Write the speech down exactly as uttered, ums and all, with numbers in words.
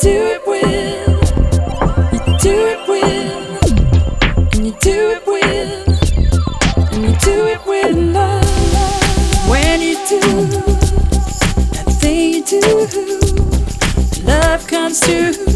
do it with, you do it with, and you do it with, and you do it with love. When you do that thing you do, love comes through.